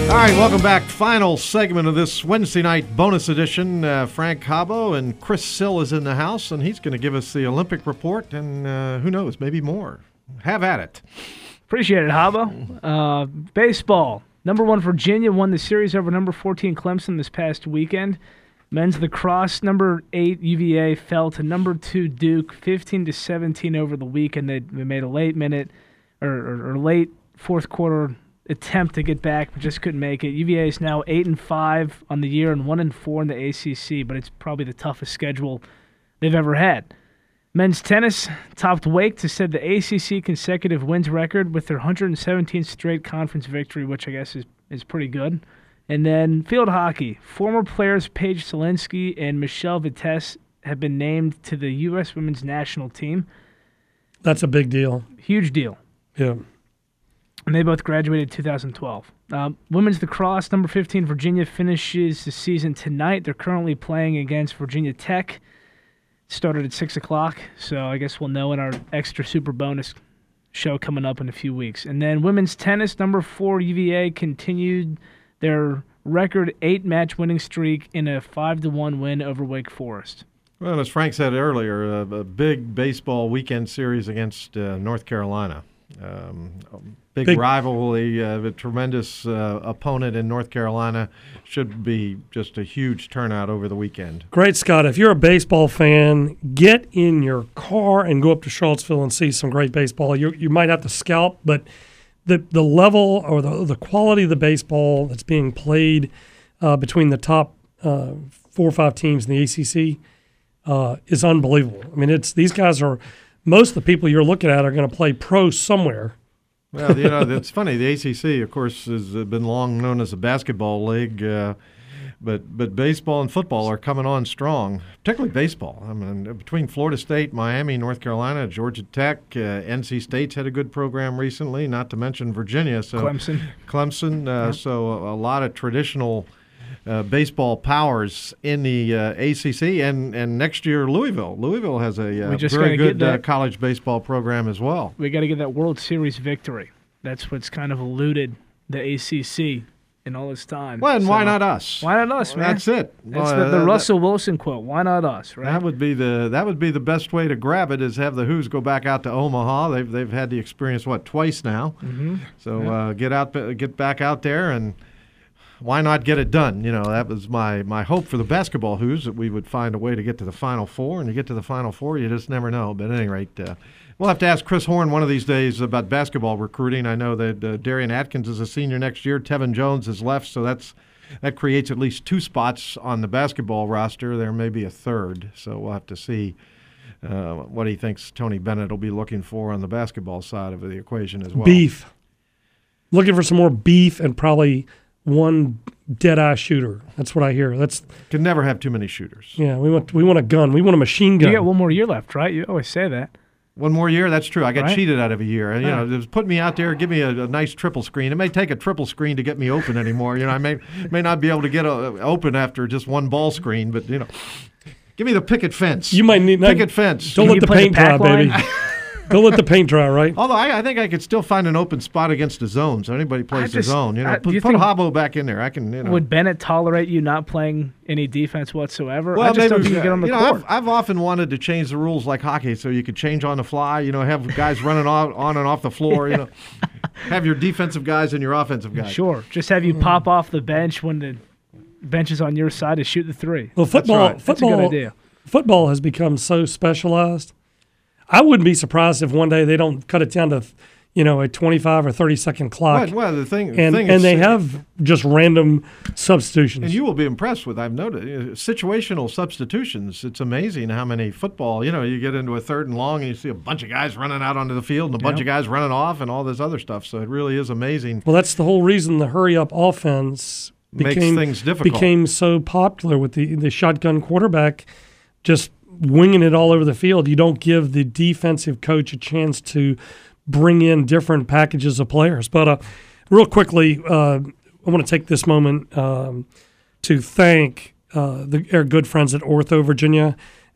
All right, welcome back. Final segment of this Wednesday night bonus edition. Frank Habbo and Chris Sill is in the house, and he's going to give us the Olympic report, and who knows, maybe more. Have at it. Appreciate it, Habbo. Baseball. Number 1 Virginia won the series over number 14 Clemson this past weekend. Men's lacrosse, number 8 UVA fell to number 2 Duke, 15-17 over the weekend. They made a late minute or late fourth quarter attempt to get back, but just couldn't make it. UVA is now 8-5 on the year and 1-4 in the ACC, but it's probably the toughest schedule they've ever had. Men's tennis topped Wake to set the ACC consecutive wins record with their 117th straight conference victory, which I guess is pretty good. And then field hockey. Former players Paige Selinsky and Michelle Vitesse have been named to the U.S. women's national team. That's a big deal. Huge deal. Yeah. And they both graduated in 2012. Women's lacrosse, number 15 Virginia finishes the season tonight. They're currently playing against Virginia Tech. Started at 6 o'clock, so I guess we'll know in our extra super bonus show coming up in a few weeks. And then women's tennis, number 4 UVA continued their record 8-match winning streak in a 5-1 win over Wake Forest. Well, as Frank said earlier, a big baseball weekend series against North Carolina. Big rivalry, a tremendous opponent in North Carolina. Should be just a huge turnout over the weekend. Great, Scott. If you're a baseball fan, get in your car and go up to Charlottesville and see some great baseball. You might have to scalp, but the level or the quality of the baseball that's being played between the top 4 or 5 teams in the ACC is unbelievable. I mean, these guys are – most of the people you're looking at are going to play pro somewhere. Well, it's funny. The ACC, of course, has been long known as a basketball league, but baseball and football are coming on strong, particularly baseball. I mean, between Florida State, Miami, North Carolina, Georgia Tech, NC State's had a good program recently, not to mention Virginia. So Clemson. Yeah. So a lot of traditional baseball powers in the ACC, and next year Louisville. Louisville has a very good college baseball program as well. We got to get that World Series victory. That's what's kind of eluded the ACC in all this time. Well, and why not us? Why not us, man? That's it. That's the Russell Wilson quote. Why not us? Right? That would be the best way to grab it, is have the Who's go back out to Omaha. They've had the experience twice now. Mm-hmm. So get back out there, and why not get it done? That was my hope for the basketball Who's, that we would find a way to get to the Final Four. And you get to the Final Four, you just never know. But at any rate, we'll have to ask Chris Horn one of these days about basketball recruiting. I know that Darian Atkins is a senior next year. Tevin Jones has left, so that creates at least 2 spots on the basketball roster. There may be a third, so we'll have to see what he thinks Tony Bennett will be looking for on the basketball side of the equation as well. Beef. Looking for some more beef and probably one dead-eye shooter. That's what I hear. Can never have too many shooters. Yeah, we want a gun. We want a machine gun. You got one more year left, right? You always say that. One more year? That's true. I got cheated out of a year. And, just put me out there, give me a nice triple screen. It may take a triple screen to get me open anymore. I may not be able to get open after just one ball screen, but, give me the picket fence. You might need picket fence. Don't let the paint dry, baby. Don't let the paint dry, right? Although I think I could still find an open spot against the zone, so anybody plays the zone. Put Habbo back in there. I can. Would Bennett tolerate you not playing any defense whatsoever? Well, I just don't think you get on the court. I've often wanted to change the rules like hockey, so you could change on the fly. Have guys running on and off the floor. Have your defensive guys and your offensive guys. Sure, just have you pop off the bench when the bench is on your side to shoot the 3. Well, That's a good idea. Football has become so specialized. I wouldn't be surprised if one day they don't cut it down to, a 25 or 30-second clock. Well, the thing and is, they have just random substitutions. And you will be impressed with, I've noted, situational substitutions. It's amazing how many football, you get into a 3rd and long and you see a bunch of guys running out onto the field and a bunch of guys running off and all this other stuff. So it really is amazing. Well, that's the whole reason the hurry-up offense makes things difficult. Became so popular with the shotgun quarterback just winging it all over the field. You don't give the defensive coach a chance to bring in different packages of players. But real quickly, I want to take this moment to thank our good friends at Ortho Virginia.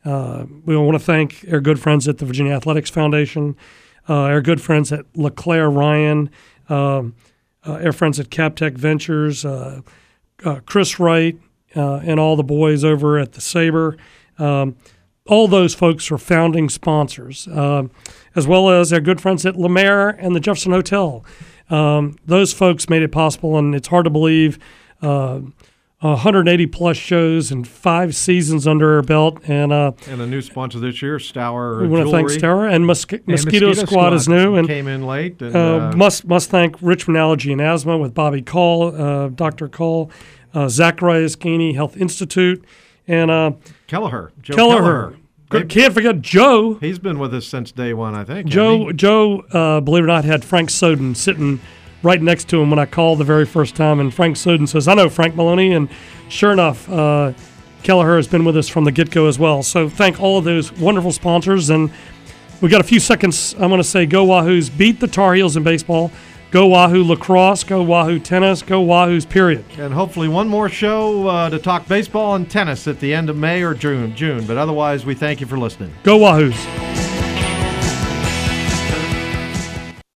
We want to thank our good friends at the Virginia Athletics Foundation, our good friends at LeClaire Ryan, our friends at Captech Ventures, Chris Wright, and all the boys over at the Sabre. All those folks are founding sponsors, as well as our good friends at Lemaire and the Jefferson Hotel. Those folks made it possible, and it's hard to believe 180-plus shows and 5 seasons under our belt. And a new sponsor this year, Stour we want to thank Stour. And Mosquito Squad is new. And came in late. And, must thank Richmond Allergy and Asthma with Bobby Call, Dr. Call, Zacharias Gainey Health Institute, and Kelleher. Joe Kelleher. Can't forget Joe. He's been with us since day one, I think. Joe, believe it or not, had Frank Soden sitting right next to him when I called the very first time. And Frank Soden says, I know Frank Maloney. And sure enough, Kelleher has been with us from the get-go as well. So thank all of those wonderful sponsors. And we got a few seconds. I'm going to say go Wahoos. Beat the Tar Heels in baseball. Go Wahoo lacrosse, go Wahoo tennis, go Wahoos, period. And hopefully one more show to talk baseball and tennis at the end of May or June. But otherwise, we thank you for listening. Go Wahoos.